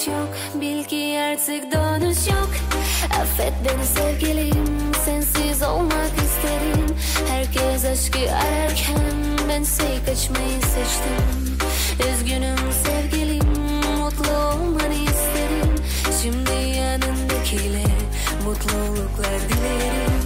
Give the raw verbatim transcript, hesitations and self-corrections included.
dönüş yok. Bil ki artık dönüş yok. Affet beni sevgilim, sensiz olmak isterim. Herkes aşkı ararken bense kaçmayı seçtim. Üzgünüm sevgilim, mutlu olmanı isterim. Şimdi yanındakiyle mutluluklar dilerim.